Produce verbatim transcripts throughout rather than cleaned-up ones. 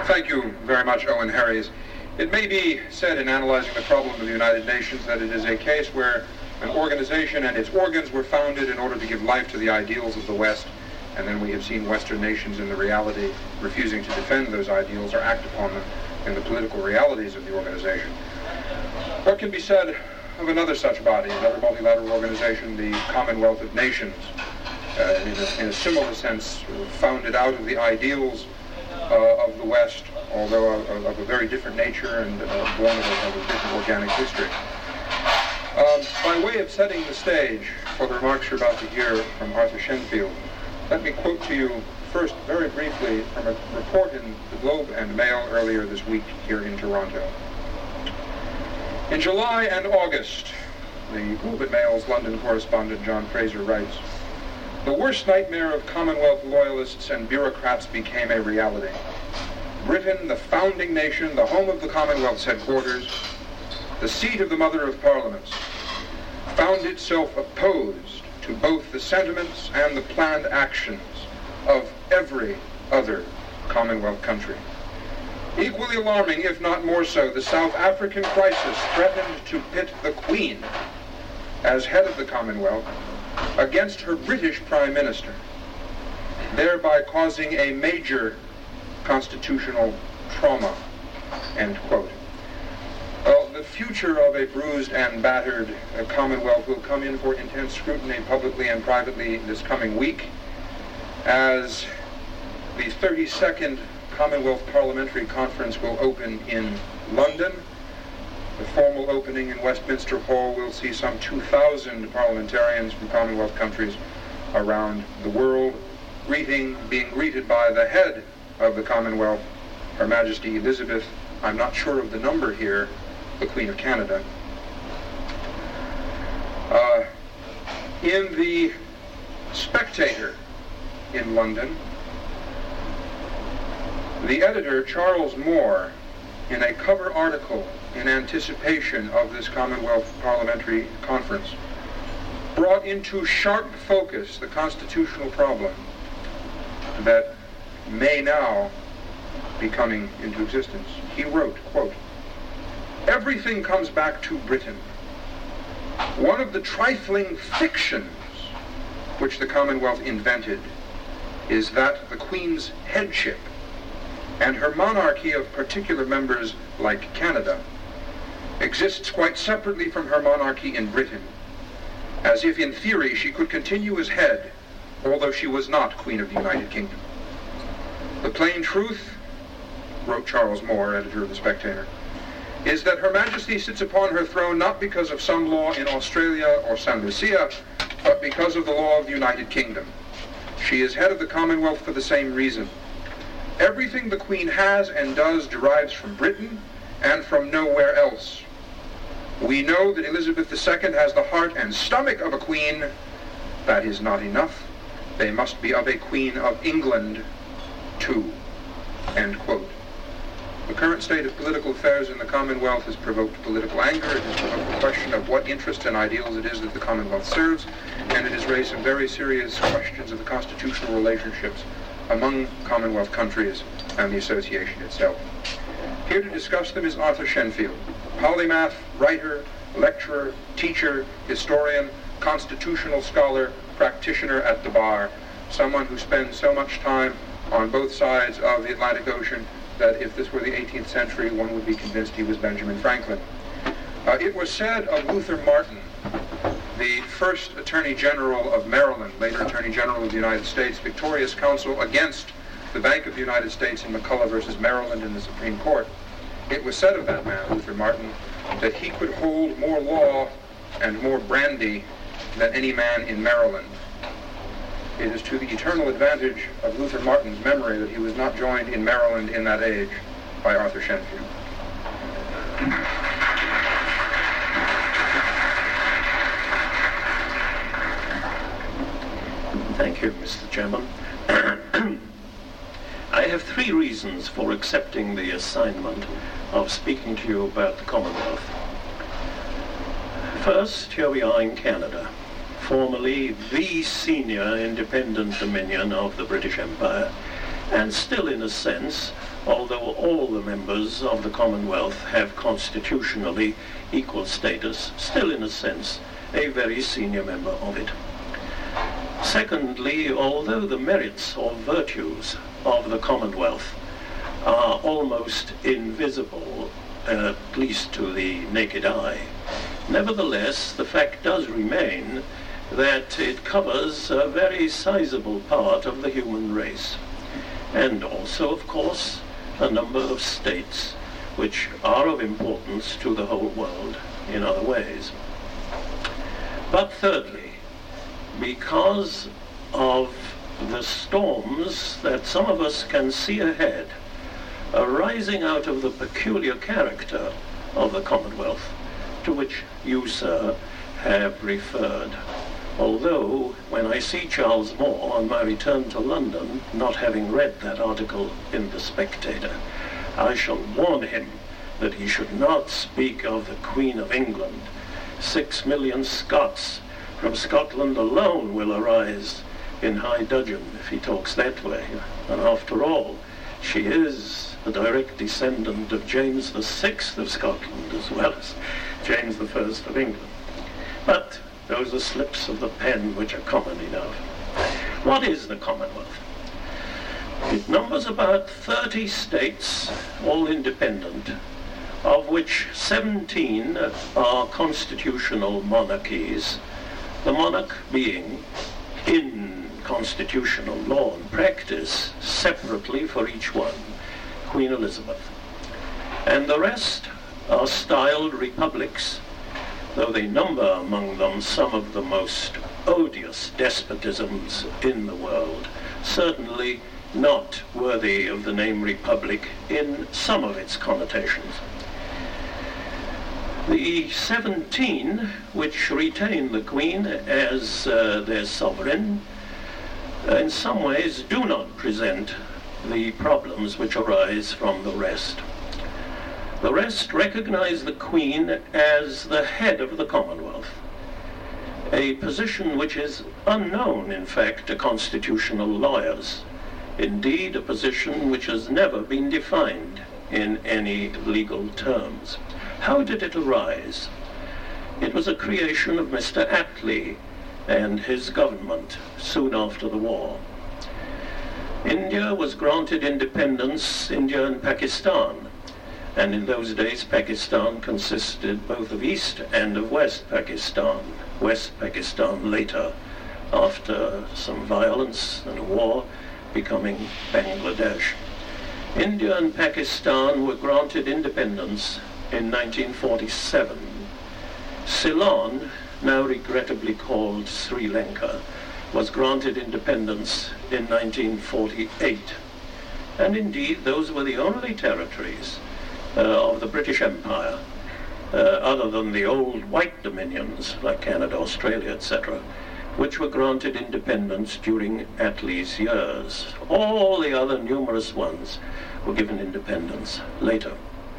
Thank you very much, Owen Harries. It may be said in analyzing the problem of the United Nations that it is a case where an organization and its organs were founded in order to give life to the ideals of the West, and then we have seen Western nations in the reality refusing to defend those ideals or act upon them in the political realities of the organization. What can be said of another such body, another multilateral organization, the Commonwealth of Nations, uh, in, a, in a similar sense, founded out of the ideals uh, of the West, although of, of a very different nature and uh, born of a, of a different organic history. Um, by way of setting the stage for the remarks you're about to hear from Arthur Shenfield, let me quote to you first, very briefly, from a report in the Globe and Mail earlier this week here in Toronto. In July and August, the Globe and Mail's London correspondent John Fraser writes, "The worst nightmare of Commonwealth loyalists and bureaucrats became a reality. Britain, the founding nation, the home of the Commonwealth's headquarters, the seat of the Mother of Parliaments, found itself opposed to both the sentiments and the planned actions of every other Commonwealth country. Equally alarming, if not more so, the South African crisis threatened to pit the Queen, as head of the Commonwealth, against her British Prime Minister, thereby causing a major constitutional trauma," end quote. Well, the future of a bruised and battered uh, Commonwealth will come in for intense scrutiny publicly and privately this coming week, as the thirty-second Commonwealth Parliamentary Conference will open in London. The formal opening in Westminster Hall will see some two thousand parliamentarians from Commonwealth countries around the world greeting, being greeted by the head of the Commonwealth, Her Majesty Elizabeth, I'm not sure of the number here, the Queen of Canada. Uh, in the Spectator in London, the editor, Charles Moore, in a cover article in anticipation of this Commonwealth Parliamentary Conference, brought into sharp focus the constitutional problem that may now be coming into existence. He wrote, quote, "Everything comes back to Britain. One of the trifling fictions which the Commonwealth invented is that the Queen's headship and her monarchy of particular members like Canada exists quite separately from her monarchy in Britain, as if in theory she could continue as head, although she was not Queen of the United Kingdom. The plain truth," wrote Charles Moore, editor of The Spectator, "is that Her Majesty sits upon her throne not because of some law in Australia or Saint Lucia, but because of the law of the United Kingdom. She is head of the Commonwealth for the same reason. Everything the Queen has and does derives from Britain and from nowhere else. We know that Elizabeth the Second has the heart and stomach of a queen. That is not enough. They must be of a Queen of England, too," end quote. The current state of political affairs in the Commonwealth has provoked political anger. It has provoked the question of what interests and ideals it is that the Commonwealth serves, and it has raised some very serious questions of the constitutional relationships among Commonwealth countries and the association itself. Here to discuss them is Arthur Shenfield, polymath, writer, lecturer, teacher, historian, constitutional scholar, practitioner at the bar, someone who spends so much time on both sides of the Atlantic Ocean that if this were the eighteenth century, one would be convinced he was Benjamin Franklin. Uh, it was said of Luther Martin, the first Attorney General of Maryland, later Attorney General of the United States, victorious counsel against the Bank of the United States in McCulloch versus Maryland in the Supreme Court. It was said of that man, Luther Martin, that he could hold more law and more brandy than any man in Maryland. It is to the eternal advantage of Luther Martin's memory that he was not joined in Maryland in that age by Arthur Shenfield. Thank you, Mister Chairman. I have three reasons for accepting the assignment of speaking to you about the Commonwealth. First, here we are in Canada, formerly the senior independent dominion of the British Empire, and still in a sense although all the members of the Commonwealth have constitutionally equal status, still in a sense a very senior member of it. Secondly, although the merits or virtues of the Commonwealth are almost invisible, at least to the naked eye, nevertheless the fact does remain that it covers a very sizable part of the human race, and also, of course, a number of states which are of importance to the whole world in other ways. But thirdly, because of the storms that some of us can see ahead, arising out of the peculiar character of the Commonwealth, to which you, sir, have referred. Although, when I see Charles Moore on my return to London, not having read that article in The Spectator, I shall warn him that he should not speak of the Queen of England. Six million Scots from Scotland alone will arise in high dudgeon if he talks that way. And after all, she is the direct descendant of James the Sixth of Scotland, as well as James the First of England. But those are slips of the pen which are common enough. What is the Commonwealth? It numbers about thirty states, all independent, of which seventeen are constitutional monarchies, the monarch being, in constitutional law and practice, separately for each one, Queen Elizabeth. And the rest are styled republics, though they number among them some of the most odious despotisms in the world, certainly not worthy of the name republic in some of its connotations. The seventeen which retain the Queen as uh, their sovereign, in some ways do not present the problems which arise from the rest. The rest recognize the Queen as the head of the Commonwealth, a position which is unknown, in fact, to constitutional lawyers. Indeed, a position which has never been defined in any legal terms. How did it arise? It was a creation of Mister Attlee and his government soon after the war. India was granted independence, India and Pakistan, and in those days Pakistan consisted both of East and of West Pakistan. West Pakistan later, after some violence and a war, becoming Bangladesh. India and Pakistan were granted independence in nineteen forty-seven. Ceylon, now regrettably called Sri Lanka, was granted independence in nineteen forty-eight. And indeed, those were the only territories uh, of the British Empire, uh, other than the old white dominions like Canada, Australia, et cetera, which were granted independence during Attlee's years. All the other numerous ones were given independence later.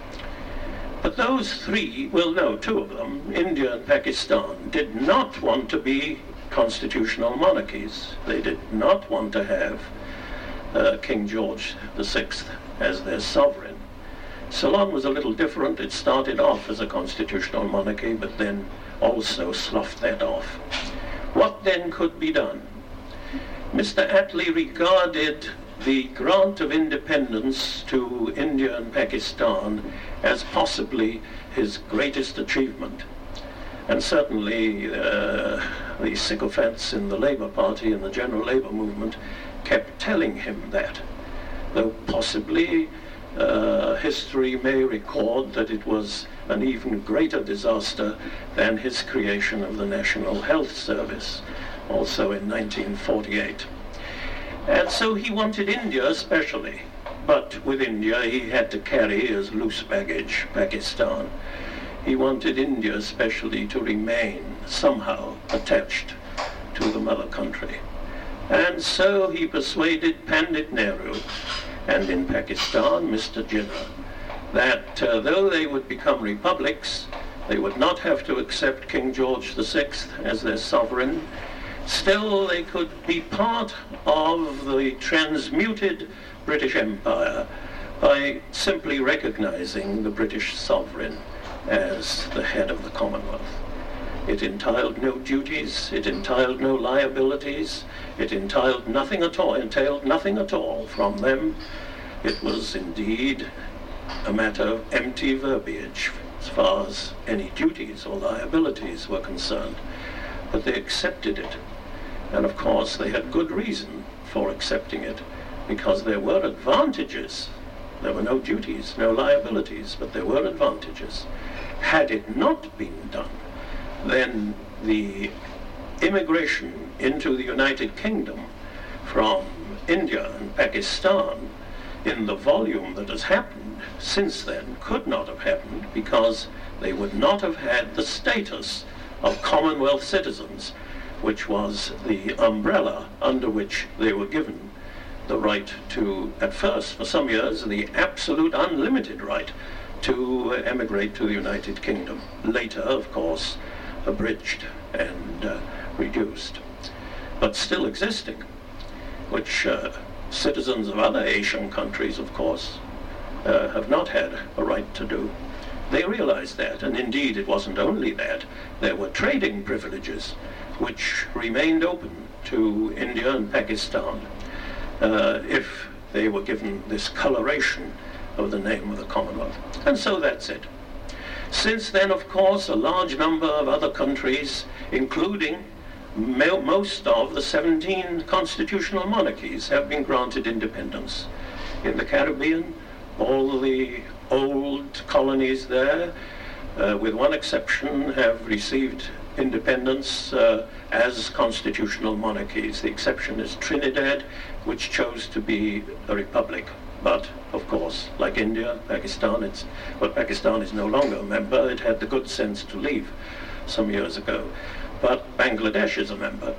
But those three, well, no, two of them, India and Pakistan, did not want to be constitutional monarchies. They did not want to have uh, King George the Sixth as their sovereign. Ceylon was a little different. It started off as a constitutional monarchy, but then also sloughed that off. What then could be done? Mister Attlee regarded the grant of independence to India and Pakistan as possibly his greatest achievement. And certainly uh, the sycophants in the Labour Party and the general Labour movement kept telling him that, though possibly uh, history may record that it was an even greater disaster than his creation of the National Health Service, also in nineteen forty-eight. And so he wanted India especially, but with India he had to carry as loose baggage Pakistan. He wanted India especially to remain somehow attached to the mother country. And so he persuaded Pandit Nehru and in Pakistan Mister Jinnah that uh, though they would become republics, they would not have to accept King George the Sixth as their sovereign. Still, they could be part of the transmuted British Empire, by simply recognizing the British sovereign as the head of the Commonwealth. It entailed no duties, it entailed no liabilities, it entailed nothing at all, entailed nothing at all from them. It was indeed a matter of empty verbiage as far as any duties or liabilities were concerned. But they accepted it. And of course they had good reason for accepting it, because there were advantages. There were no duties, no liabilities, but there were advantages. Had it not been done, then the immigration into the United Kingdom from India and Pakistan in the volume that has happened since then could not have happened, because they would not have had the status of Commonwealth citizens, which was the umbrella under which they were given the right to, at first, for some years, the absolute unlimited right to uh, emigrate to the United Kingdom. Later, of course, abridged and uh, reduced, but still existing, which uh, citizens of other Asian countries, of course, uh, have not had a right to do. They realized that, and indeed it wasn't only that. There were trading privileges which remained open to India and Pakistan uh, if they were given this coloration of the name of the Commonwealth. And so that's it. Since then, of course, a large number of other countries, including mo most of the seventeen constitutional monarchies, have been granted independence. In the Caribbean, all the old colonies there, uh, with one exception, have received independence uh, as constitutional monarchies. The exception is Trinidad, which chose to be a republic. But, of course, like India, Pakistan, it's, well, Pakistan is no longer a member. It had the good sense to leave some years ago. But Bangladesh is a member.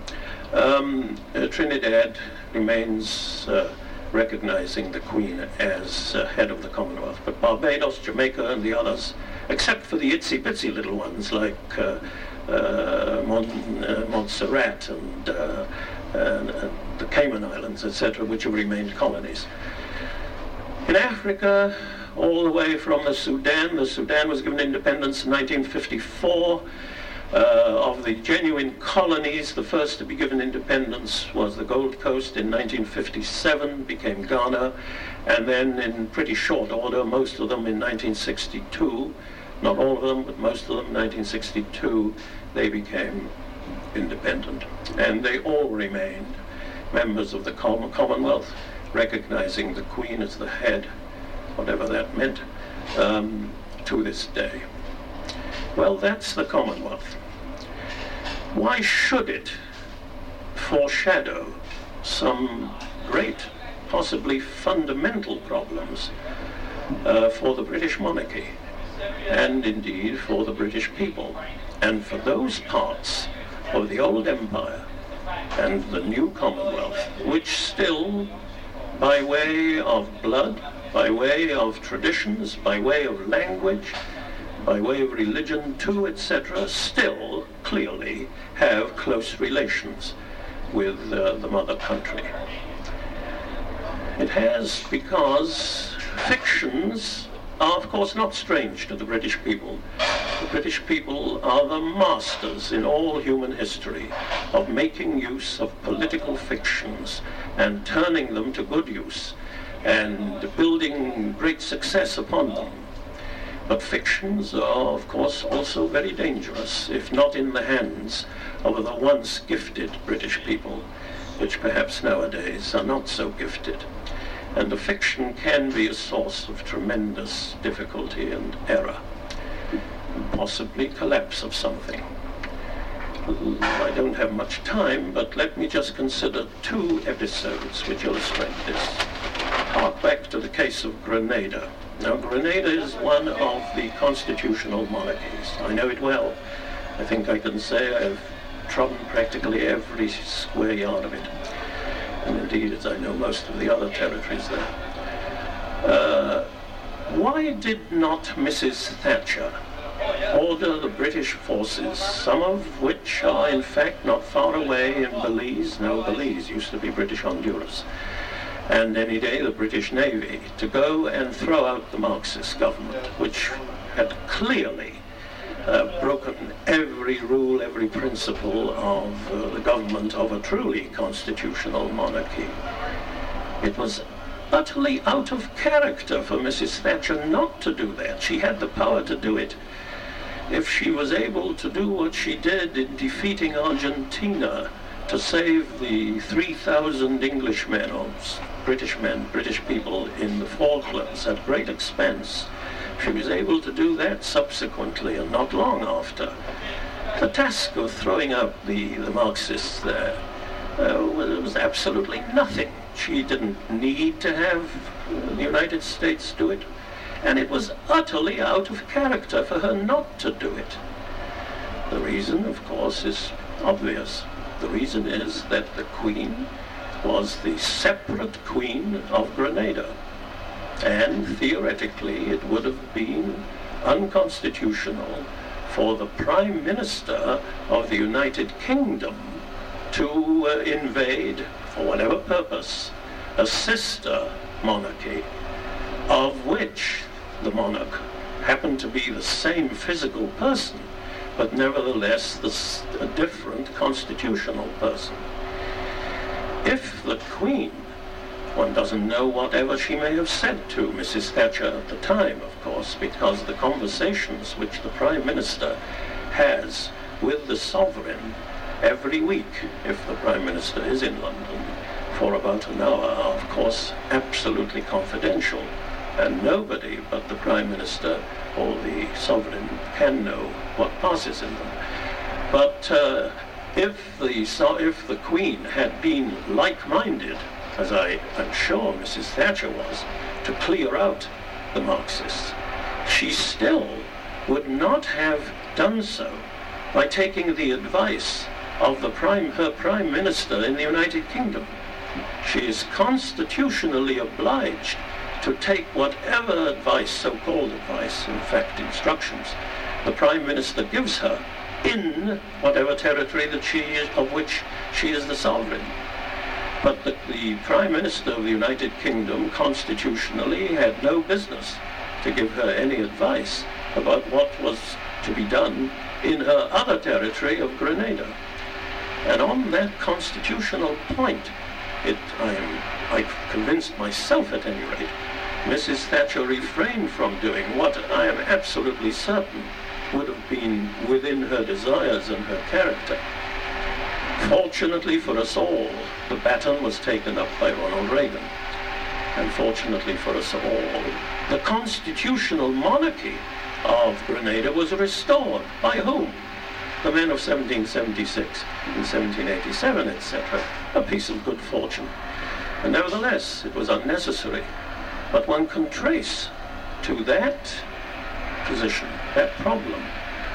Um, uh, Trinidad remains uh, recognizing the Queen as uh, head of the Commonwealth. But Barbados, Jamaica, and the others, except for the itsy-bitsy little ones like uh, uh, Mont uh, Montserrat and, uh, and, and the Cayman Islands, et cetera, which have remained colonies. In Africa, all the way from the Sudan, the Sudan was given independence in nineteen fifty-four. Uh, of the genuine colonies, the first to be given independence was the Gold Coast in nineteen fifty-seven, became Ghana, and then in pretty short order, most of them in nineteen sixty-two, not all of them, but most of them in nineteen sixty-two, they became independent. And they all remained members of the Commonwealth, recognizing the Queen as the head, whatever that meant, um, to this day. Well, that's the Commonwealth. Why should it foreshadow some great, possibly fundamental problems uh, for the British monarchy, and indeed for the British people, and for those parts of the old empire and the new Commonwealth, which still, by way of blood, by way of traditions, by way of language, by way of religion too, et cetera, still clearly have close relations with uh, the mother country. It has because fictions are, of course, not strange to the British people. The British people are the masters in all human history of making use of political fictions and turning them to good use and building great success upon them. But fictions are, of course, also very dangerous, if not in the hands of the once gifted British people, which perhaps nowadays are not so gifted. And a fiction can be a source of tremendous difficulty and error, and possibly collapse of something. I don't have much time, but let me just consider two episodes which illustrate this. Hark back to the case of Grenada. Now, Grenada is one of the constitutional monarchies. I know it well. I think I can say I have trodden practically every square yard of it. And indeed, as I know most of the other territories there. Uh, why did not Missus Thatcher order the British forces, some of which are in fact not far away in Belize? No, Belize used to be British Honduras. and any day the British Navy, to go and throw out the Marxist government, which had clearly uh, broken every rule, every principle of uh, the government of a truly constitutional monarchy. It was utterly out of character for Missus Thatcher not to do that. She had the power to do it. If she was able to do what she did in defeating Argentina to save the three thousand Englishmen or British men, British people in the Falklands at great expense, she was able to do that subsequently and not long after. The task of throwing out the, the Marxists there uh, was, was absolutely nothing. She didn't need to have the United States do it, and it was utterly out of character for her not to do it. The reason, of course, is obvious. The reason is that the Queen was the separate Queen of Grenada, and theoretically it would have been unconstitutional for the Prime Minister of the United Kingdom to uh, invade, for whatever purpose, a sister monarchy of which the monarch happened to be the same physical person, but nevertheless the, a different constitutional person. If the Queen, one doesn't know whatever she may have said to Missus Thatcher at the time, of course, because the conversations which the Prime Minister has with the Sovereign every week, if the Prime Minister is in London, for about an hour, are of course absolutely confidential, and nobody but the Prime Minister or the Sovereign can know what passes in them. But uh, if the so if the Queen had been like-minded, as I am sure Missus Thatcher was, to clear out the Marxists, she still would not have done so by taking the advice of the prime, her Prime Minister in the United Kingdom. She is constitutionally obliged to take whatever advice, so-called advice, in fact instructions, the Prime Minister gives her in whatever territory that she is, of which she is the sovereign. But the, the Prime Minister of the United Kingdom constitutionally had no business to give her any advice about what was to be done in her other territory of Grenada. And on that constitutional point, it, I am I've convinced myself at any rate, Missus Thatcher refrained from doing what I am absolutely certain would have been within her desires and her character. Fortunately for us all, the baton was taken up by Ronald Reagan. And fortunately for us all, the constitutional monarchy of Grenada was restored. By whom? The men of seventeen seventy-six and seventeen eighty-seven, et cetera. A piece of good fortune. And nevertheless, it was unnecessary. But one can trace to that position, that problem,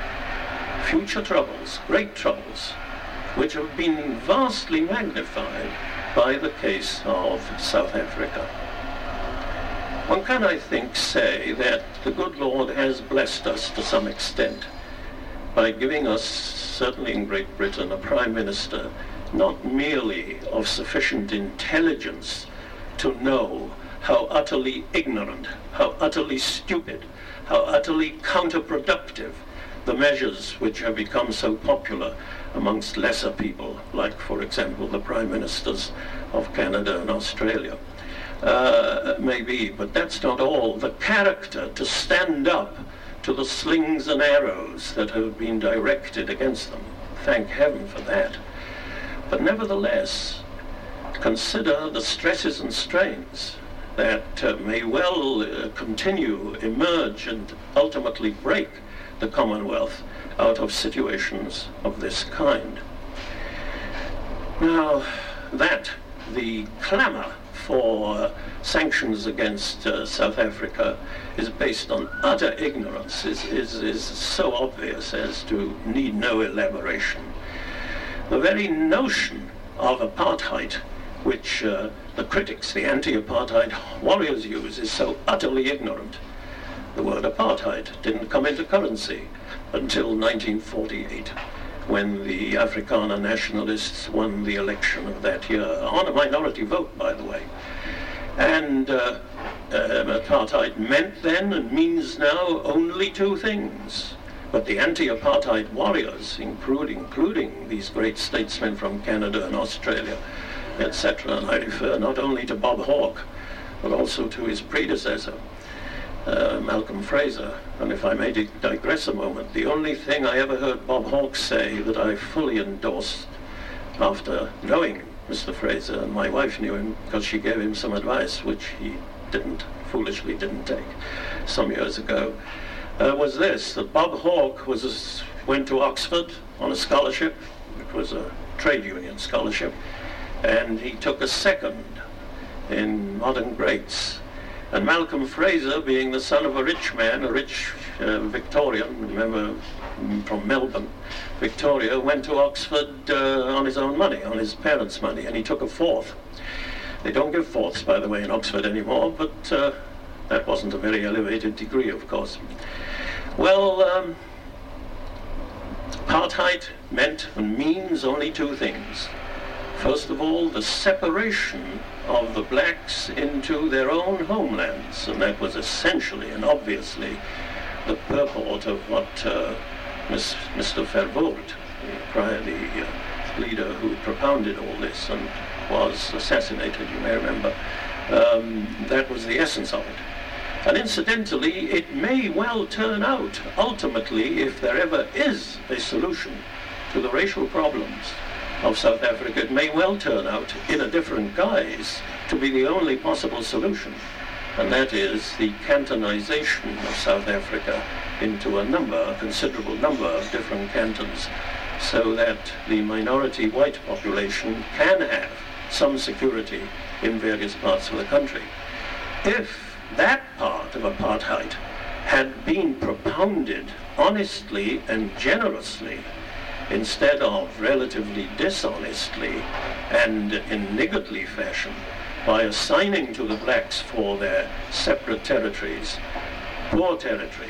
future troubles, great troubles, which have been vastly magnified by the case of South Africa. One can, I think, say that the good Lord has blessed us to some extent by giving us, certainly in Great Britain, a Prime Minister not merely of sufficient intelligence to know how utterly ignorant, how utterly stupid, how utterly counterproductive the measures which have become so popular amongst lesser people, like, for example, the Prime Ministers of Canada and Australia, uh, may be. But that's not all. The character to stand up to the slings and arrows that have been directed against them. Thank heaven for that. But nevertheless, consider the stresses and strains that uh, may well uh, continue, emerge, and ultimately break the Commonwealth out of situations of this kind. Now, that the clamour for uh, sanctions against uh, South Africa is based on utter ignorance is, is, is so obvious as to need no elaboration. The very notion of apartheid, which uh, the critics, the anti-apartheid warriors use, is so utterly ignorant. The word apartheid didn't come into currency until nineteen forty-eight, when the Afrikaner nationalists won the election of that year, on a minority vote, by the way. And uh, um, apartheid meant then and means now only two things. But the anti-apartheid warriors, including, including these great statesmen from Canada and Australia, et cetera, and I refer not only to Bob Hawke, but also to his predecessor, uh, Malcolm Fraser. And if I may digress a moment, the only thing I ever heard Bob Hawke say that I fully endorsed after knowing Mister Fraser, and my wife knew him because she gave him some advice, which he didn't, foolishly didn't take some years ago, uh, was this, that Bob Hawke was, went to Oxford on a scholarship. It was a trade union scholarship, and he took a second in modern greats. And Malcolm Fraser, being the son of a rich man, a rich uh, Victorian, remember, from Melbourne, Victoria, went to Oxford uh, on his own money, on his parents' money, and he took a fourth. They don't give fourths, by the way, in Oxford anymore, but uh, that wasn't a very elevated degree, of course. Well, um, apartheid meant and means only two things. First of all, the separation of the blacks into their own homelands, and that was essentially and obviously the purport of what uh, Mister Verwoerd, prior the uh, leader who propounded all this and was assassinated, you may remember, um, that was the essence of it. And incidentally, it may well turn out, ultimately, if there ever is a solution to the racial problems of South Africa, it may well turn out, in a different guise, to be the only possible solution. And that is the cantonization of South Africa into a number, a considerable number of different cantons, so that the minority white population can have some security in various parts of the country. If that part of apartheid had been propounded honestly and generously, instead of relatively dishonestly and in niggardly fashion, by assigning to the blacks for their separate territories, poor territory,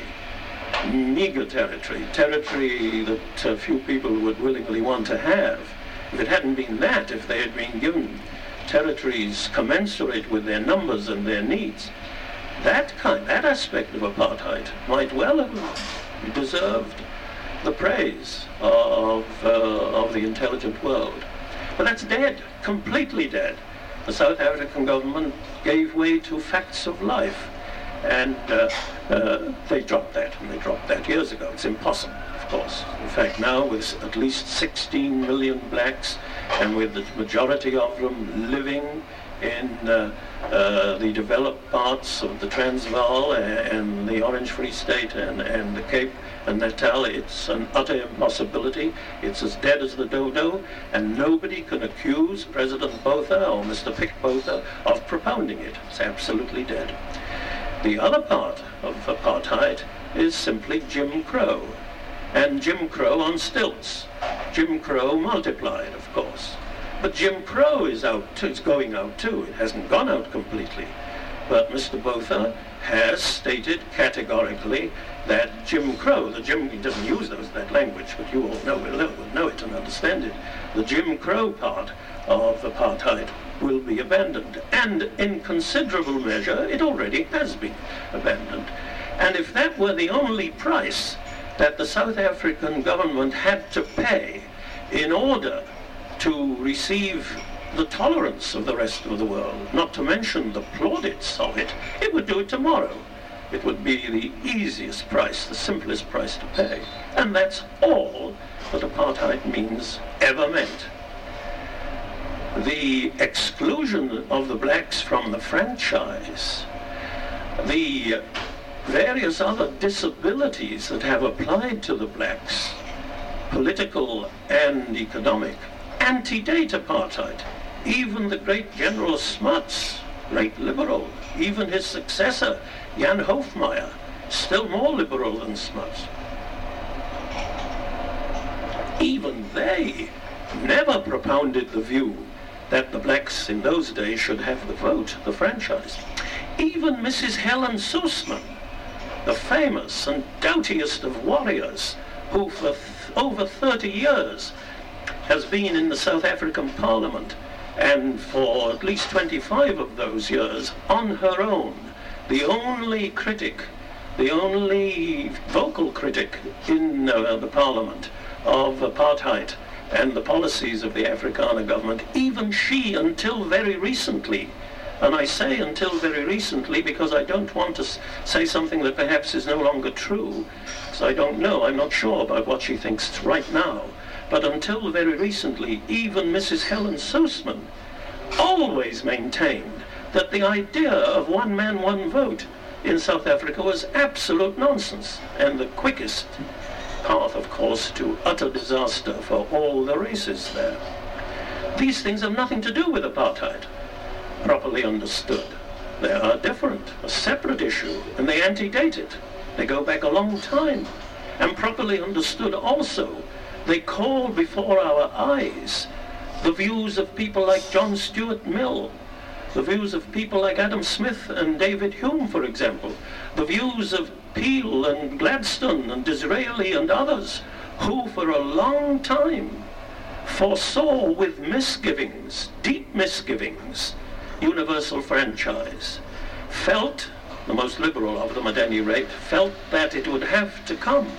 meager territory, territory that uh, few people would willingly want to have. If it hadn't been that, if they had been given territories commensurate with their numbers and their needs, that kind, that aspect of apartheid might well have deserved the praise of, uh, of the intelligent world. But that's dead, completely dead. The South African government gave way to facts of life, and uh, uh, they dropped that, and they dropped that years ago. It's impossible, of course. In fact, now with at least sixteen million blacks, and with the majority of them living in uh, uh, the developed parts of the Transvaal and the Orange Free State and, and the Cape and Natal, it's an utter impossibility. It's as dead as the dodo, and nobody can accuse President Botha or Mister Pick Botha of propounding it. It's absolutely dead. The other part of apartheid is simply Jim Crow, and Jim Crow on stilts. Jim Crow multiplied, of course. But Jim Crow is out too, it's going out too. It hasn't gone out completely. But Mister Botha has stated categorically that Jim Crow, the Jim, he doesn't use those, that language, but you all know, will know, will know it and understand it. The Jim Crow part of apartheid will be abandoned. And in considerable measure, it already has been abandoned. And if that were the only price that the South African government had to pay in order to receive the tolerance of the rest of the world, not to mention the plaudits of it, it would do it tomorrow. It would be the easiest price, the simplest price to pay. And that's all that apartheid means ever meant. The exclusion of the blacks from the franchise, the various other disabilities that have applied to the blacks, political and economic, antedate apartheid. Even the great General Smuts, great liberal, even his successor, Jan Hofmeyr, still more liberal than Smuts. Even they never propounded the view that the blacks in those days should have the vote, the franchise. Even Missus Helen Suzman, the famous and doughtiest of warriors, who for th- over thirty years has been in the South African Parliament And for at least twenty-five of those years, on her own, the only critic, the only vocal critic in uh, the parliament of apartheid and the policies of the Afrikaner government, even she, until very recently, and I say until very recently because I don't want to s say something that perhaps is no longer true, because I don't know, I'm not sure about what she thinks right now, but until very recently, even Missus Helen Suzman always maintained that the idea of one man, one vote in South Africa was absolute nonsense, and the quickest path, of course, to utter disaster for all the races there. These things have nothing to do with apartheid, properly understood. They are different, a separate issue, and they antedate it. They go back a long time. And properly understood also, they call before our eyes the views of people like John Stuart Mill, the views of people like Adam Smith and David Hume, for example, the views of Peel and Gladstone and Disraeli and others, who for a long time foresaw with misgivings, deep misgivings, universal franchise, felt, the most liberal of them at any rate, felt that it would have to come.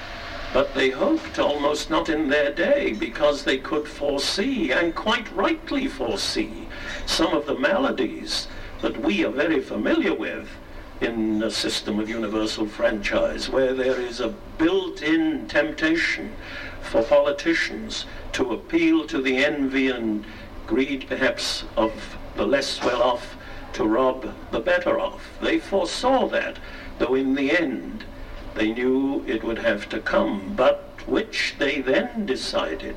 But they hoped almost not in their day, because they could foresee, and quite rightly foresee, some of the maladies that we are very familiar with in a system of universal franchise, where there is a built-in temptation for politicians to appeal to the envy and greed, perhaps, of the less well-off to rob the better off. They foresaw that, though in the end they knew it would have to come, but which they then decided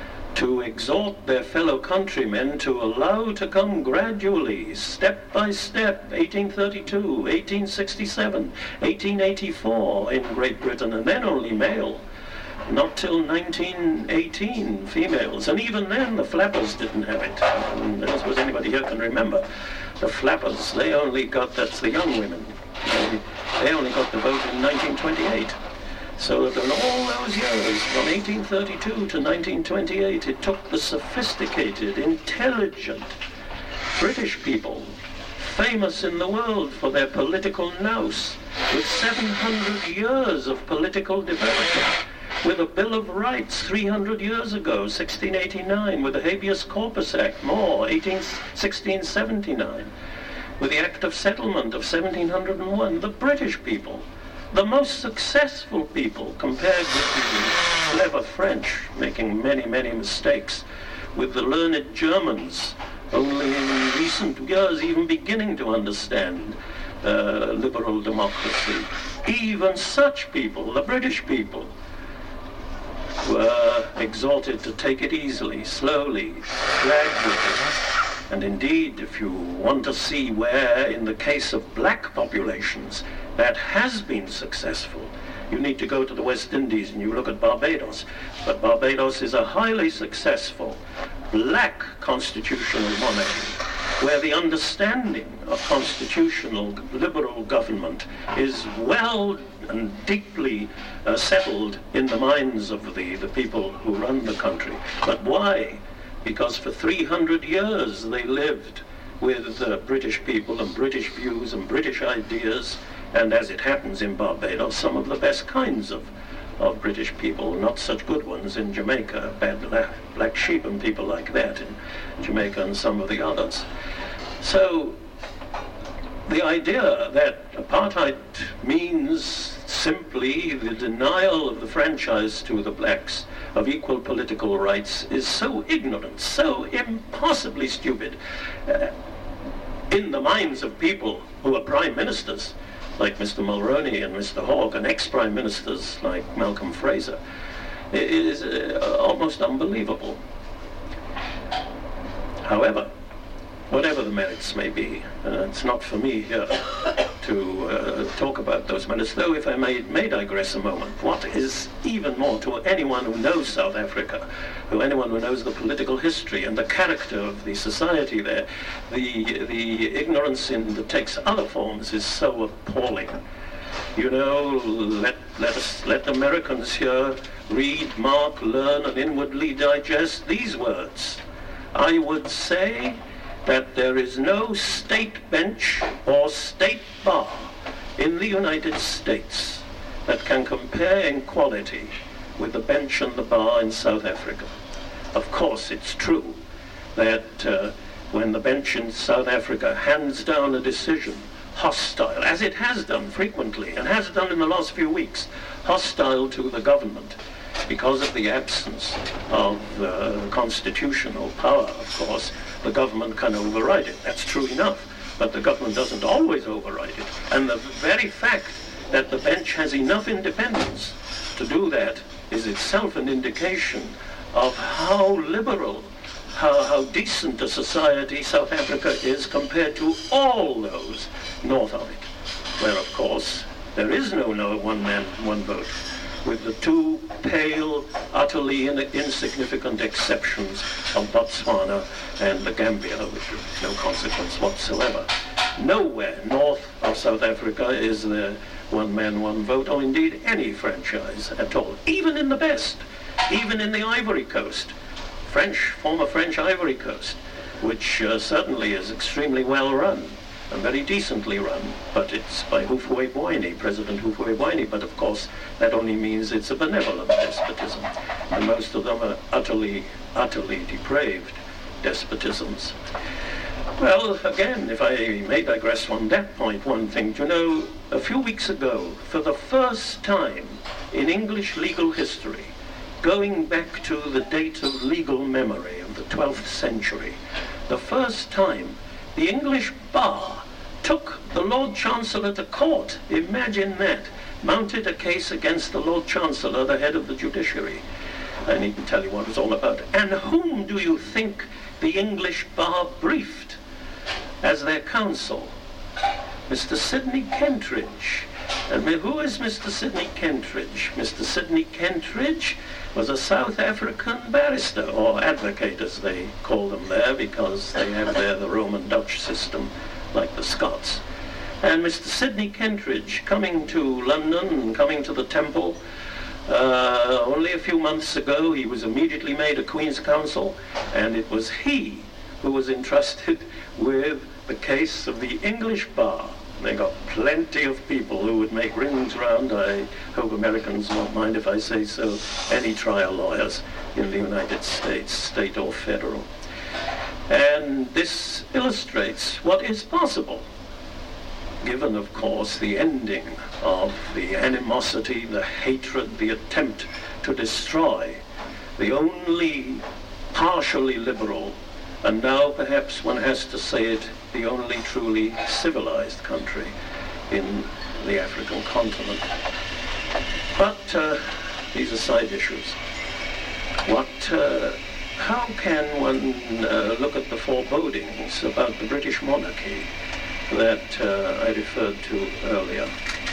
to exhort their fellow countrymen to allow to come gradually, step by step, eighteen thirty-two, eighteen sixty-seven, eighteen eighty-four in Great Britain, and then only male. Not till nineteen eighteen, females, and even then the flappers didn't have it. And I suppose anybody here can remember the flappers. They only got, that's the young women, they, they only got the vote in nineteen twenty-eight. So that in all those years, from eighteen thirty-two to nineteen twenty-eight, it took the sophisticated, intelligent British people, famous in the world for their political nous, with seven hundred years of political development, with a Bill of Rights three hundred years ago, sixteen eighty-nine, with the Habeas Corpus Act, more, sixteen seventy-nine, with the Act of Settlement of seventeen oh one, the British people, the most successful people, compared with the clever French, making many, many mistakes, with the learned Germans, only in recent years even beginning to understand uh, liberal democracy. Even such people, the British people, were exhorted to take it easily, slowly, gradually. And indeed, if you want to see where, in the case of black populations, that has been successful, you need to go to the West Indies and you look at Barbados. But Barbados is a highly successful black constitutional monarchy, where the understanding of constitutional liberal government is well and deeply uh, settled in the minds of the, the people who run the country. But why? Because for three hundred years they lived with uh, British people and British views and British ideas, and as it happens in Barbados, some of the best kinds of, of British people, not such good ones in Jamaica, bad black, black sheep and people like that in Jamaica and some of the others. So the idea that apartheid means simply the denial of the franchise to the blacks of equal political rights is so ignorant, so impossibly stupid, uh, in the minds of people who are prime ministers, like Mister Mulroney and Mister Hawke, and ex-prime ministers like Malcolm Fraser. It is uh, almost unbelievable. However, whatever the merits may be, uh, it's not for me here to uh, talk about those merits, though if I may, may digress a moment, what is even more to anyone who knows South Africa, who anyone who knows the political history and the character of the society there, the, the ignorance in that takes other forms is so appalling. You know, let, let us, let Americans here read, mark, learn, and inwardly digest these words. I would say that there is no state bench or state bar in the United States that can compare in quality with the bench and the bar in South Africa. Of course, it's true that uh, when the bench in South Africa hands down a decision hostile, as it has done frequently, and has done in the last few weeks, hostile to the government, because of the absence of uh, constitutional power, of course, the government can override it. That's true enough, but the government doesn't always override it. And the very fact that the bench has enough independence to do that is itself an indication of how liberal, how, how decent a society South Africa is compared to all those north of it, where, of course, there is no, no one man, one vote, with the two pale, utterly in, insignificant exceptions of Botswana and the Gambia, which have no consequence whatsoever. Nowhere north of South Africa is there one man, one vote, or indeed any franchise at all, even in the best, even in the Ivory Coast, French, former French Ivory Coast, which uh, certainly is extremely well run and very decently run, but it's by Hufwebweni, President Hufwebweni, but of course that only means it's a benevolent despotism, and most of them are utterly, utterly depraved despotisms. Well, again, if I may digress on that point, one thing, you know, a few weeks ago, for the first time in English legal history, going back to the date of legal memory of the twelfth century, the first time the English bar took the Lord Chancellor to court. Imagine that. Mounted a case against the Lord Chancellor, the head of the judiciary. I needn't tell you what it was all about. And whom do you think the English bar briefed as their counsel? Mister Sidney Kentridge. And who is Mister Sidney Kentridge? Mister Sidney Kentridge was a South African barrister, or advocate as they call them there, because they have there the Roman Dutch system, like the Scots. And Mister Sidney Kentridge, coming to London and coming to the Temple, uh, only a few months ago, he was immediately made a Queen's Counsel, and it was he who was entrusted with the case of the English bar. They got plenty of people who would make rings round, I hope Americans won't mind if I say so, any trial lawyers in the United States, state or federal. And this illustrates what is possible, given, of course, the ending of the animosity, the hatred, the attempt to destroy the only partially liberal, and now perhaps one has to say it, the only truly civilized country in the African continent. But uh, these are side issues. What, uh, how can one uh, look at the forebodings about the British monarchy that uh, I referred to earlier?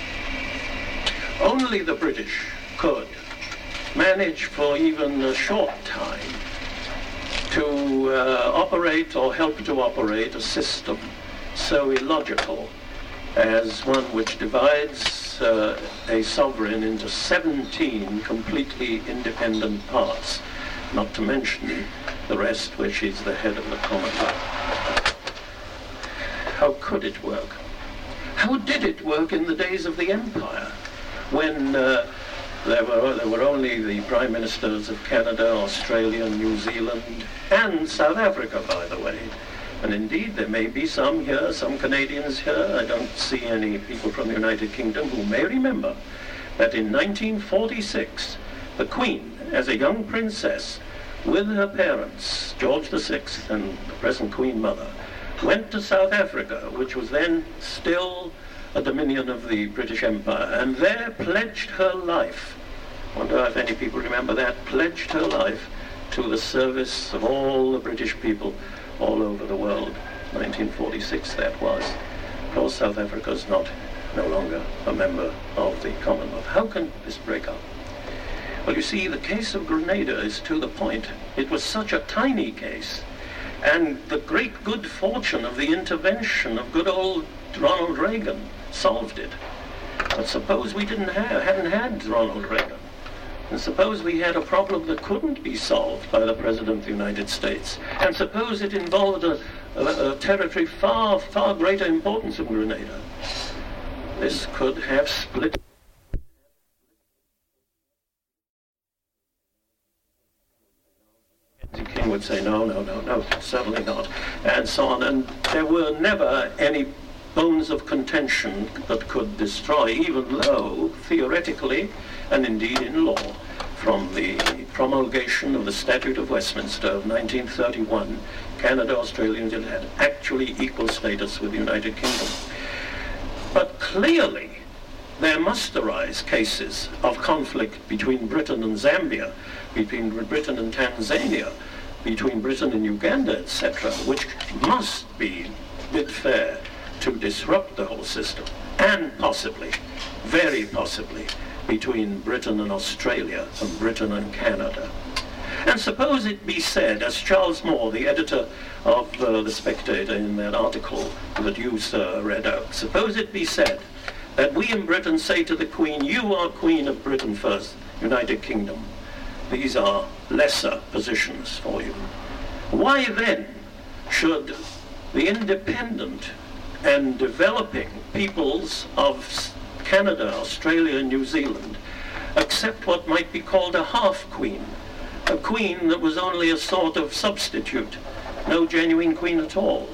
Only the British could manage for even a short time to uh, operate or help to operate a system so illogical as one which divides uh, a sovereign into seventeen completely independent parts, not to mention the rest, which is the head of the Commonwealth. How could it work? How did it work in the days of the Empire, when uh, There were, there were only the prime ministers of Canada, Australia, New Zealand, and South Africa, by the way. And indeed, there may be some here, some Canadians here. I don't see any people from the United Kingdom who may remember that in nineteen forty-six, the Queen, as a young princess, with her parents, George the Sixth and the present Queen Mother, went to South Africa, which was then still a dominion of the British Empire, and there pledged her life. I wonder if any people remember that. Pledged her life to the service of all the British people all over the world. nineteen forty-six that was. Of course, South Africa is not, no longer a member of the Commonwealth. How can this break up? Well, you see, the case of Grenada is to the point. It was such a tiny case, and the great good fortune of the intervention of good old Ronald Reagan solved it. But suppose we didn't have, hadn't had Ronald Reagan. And suppose we had a problem that couldn't be solved by the President of the United States. And suppose it involved a, a, a territory far, far greater importance than Grenada. This could have split. The king would say, no, no, no, no, certainly not, and so on. And there were never any bones of contention that could destroy, even though, theoretically, and indeed in law, from the promulgation of the Statute of Westminster of nineteen thirty-one, Canada, Australia, and New Zealand had actually equal status with the United Kingdom. But clearly, there must arise cases of conflict between Britain and Zambia, between Britain and Tanzania, between Britain and Uganda, et cetera, which must be bid fair to disrupt the whole system, and possibly, very possibly, between Britain and Australia and Britain and Canada. And suppose it be said, as Charles Moore, the editor of uh, The Spectator, in that article that you, sir, read out, suppose it be said that we in Britain say to the Queen, you are Queen of Britain first, United Kingdom. These are lesser positions for you. Why then should the independent and developing peoples of Canada, Australia, and New Zealand accept what might be called a half-queen, a queen that was only a sort of substitute, no genuine queen at all?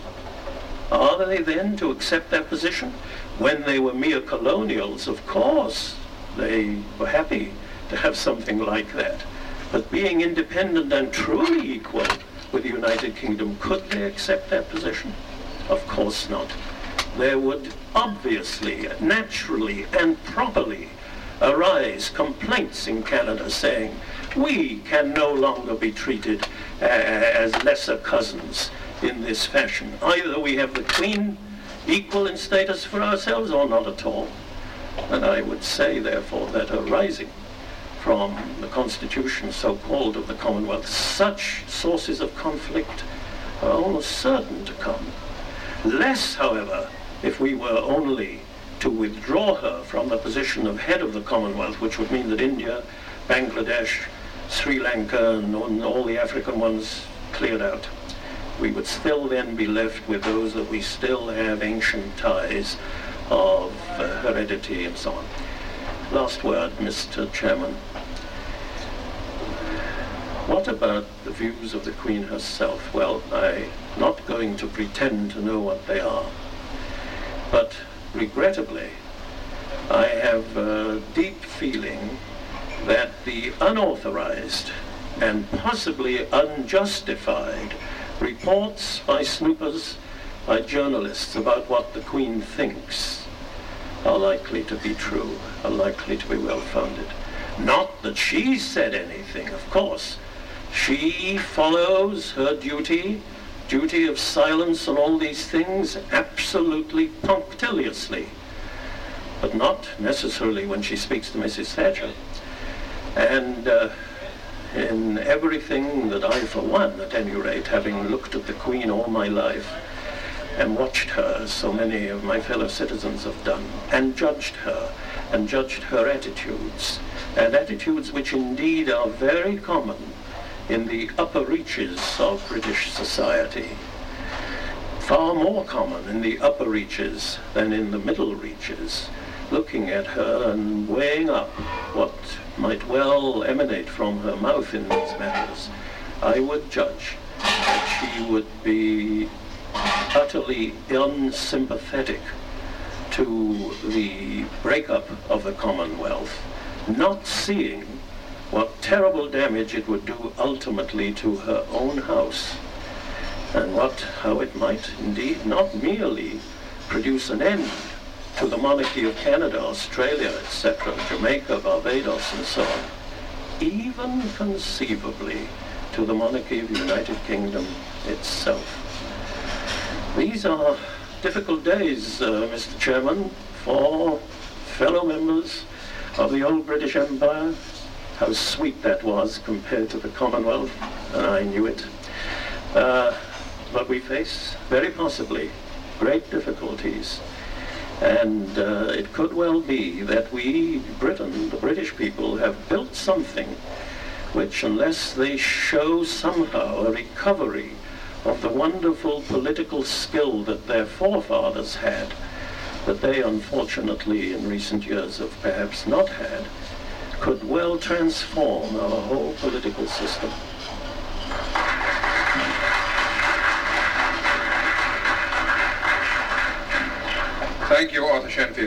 Are they then to accept that position? When they were mere colonials, of course, they were happy to have something like that. But being independent and truly equal with the United Kingdom, could they accept that position? Of course not. There would obviously, naturally, and properly arise complaints in Canada saying, we can no longer be treated uh, as lesser cousins in this fashion. Either we have the Queen equal in status for ourselves or not at all. And I would say, therefore, that arising from the Constitution, so-called, of the Commonwealth, such sources of conflict are almost certain to come. Less, however, if we were only to withdraw her from the position of head of the Commonwealth, which would mean that India, Bangladesh, Sri Lanka, and all the African ones cleared out. We would still then be left with those that we still have ancient ties of uh, heredity and so on. Last word, Mister Chairman. What about the views of the Queen herself? Well, I'm not going to pretend to know what they are. But regrettably, I have a deep feeling that the unauthorized and possibly unjustified reports by snoopers, by journalists about what the Queen thinks are likely to be true, are likely to be well-founded. Not that she said anything, of course. She follows her duty, duty of silence and all these things, absolutely punctiliously, but not necessarily when she speaks to Missus Thatcher. And uh, in everything that I, for one, at any rate, having looked at the Queen all my life and watched her, as so many of my fellow citizens have done, and judged her, and judged her attitudes, and attitudes which indeed are very common in the upper reaches of British society, far more common in the upper reaches than in the middle reaches, looking at her and weighing up what might well emanate from her mouth in these matters, I would judge that she would be utterly unsympathetic to the breakup of the Commonwealth, not seeing what terrible damage it would do ultimately to her own house, and what, how it might indeed not merely produce an end to the monarchy of Canada, Australia, et cetera, Jamaica, Barbados, and so on, even conceivably to the monarchy of the United Kingdom itself. These are difficult days, uh, Mister Chairman, for fellow members of the old British Empire. How sweet that was compared to the Commonwealth, and I knew it. Uh, but we face, very possibly, great difficulties And uh, it could well be that we, Britain, the British people, have built something which, unless they show somehow a recovery of the wonderful political skill that their forefathers had, that they unfortunately in recent years have perhaps not had, could well transform our whole political system. Thank you, Arthur Shenfield.